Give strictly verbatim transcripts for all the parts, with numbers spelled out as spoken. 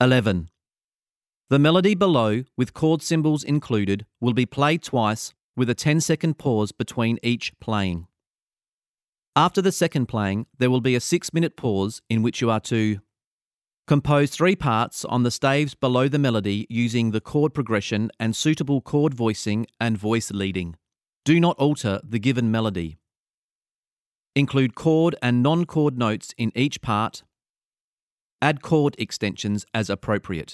eleven. The melody below, with chord symbols included, will be played twice with a ten second pause between each playing. After the second playing, there will be a six minute pause in which you are to compose three parts on the staves below the melody using the chord progression and suitable chord voicing and voice leading. Do not alter the given melody. Include chord and non-chord notes in each part. Add chord extensions as appropriate.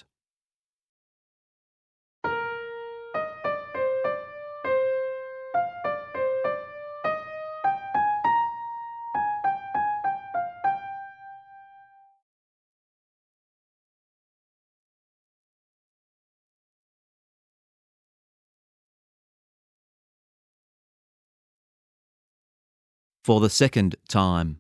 For the second time.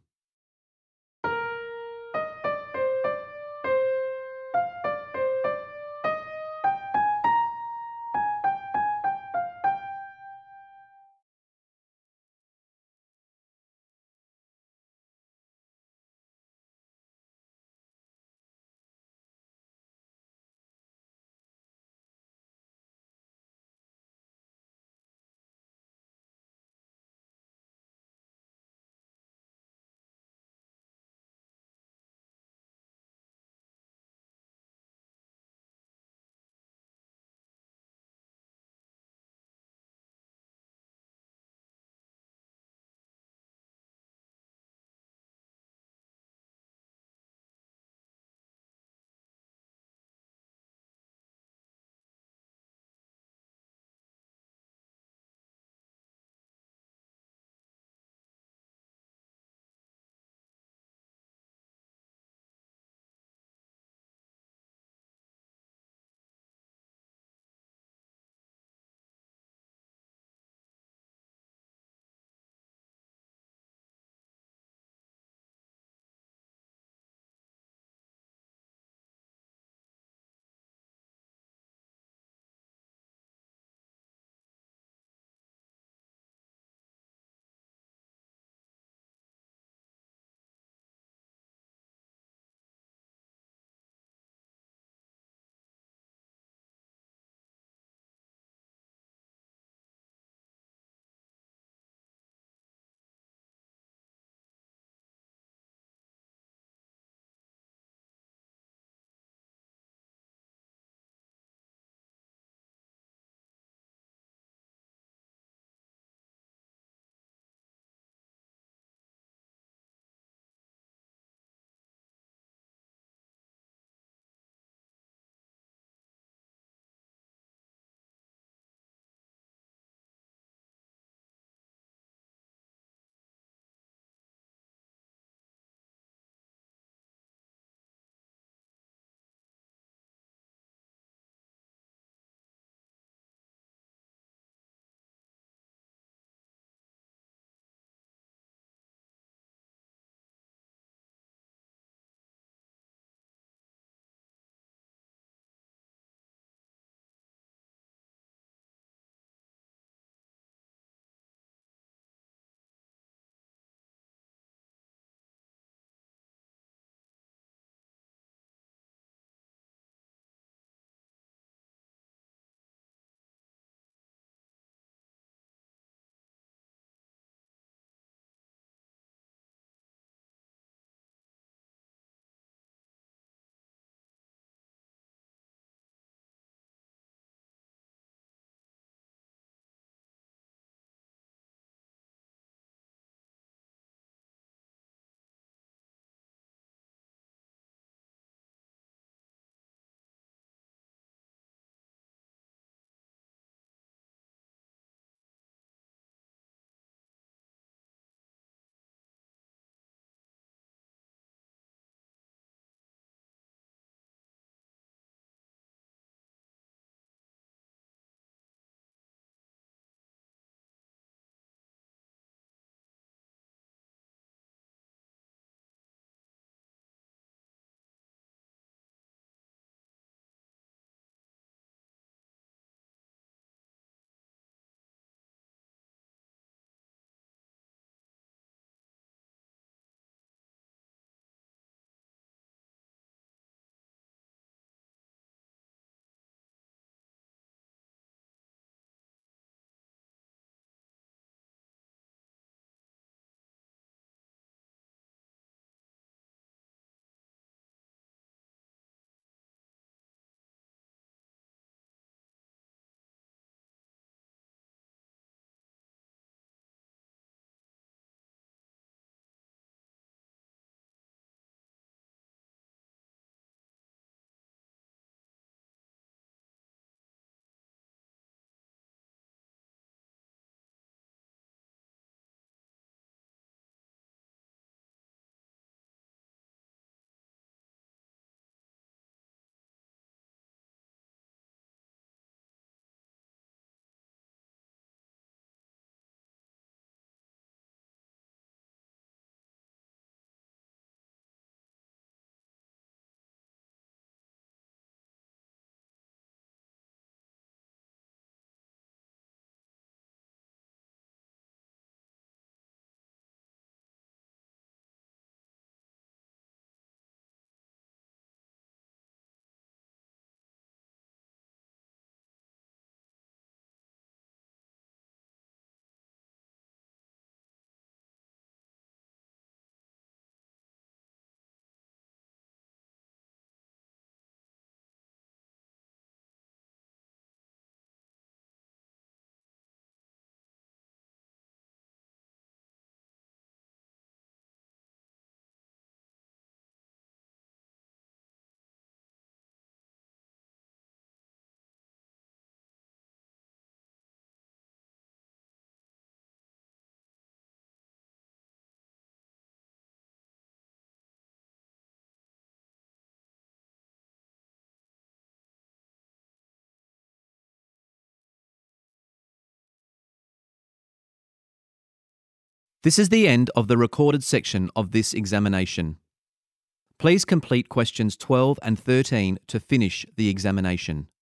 This is the end of the recorded section of this examination. Please complete questions twelve and thirteen to finish the examination.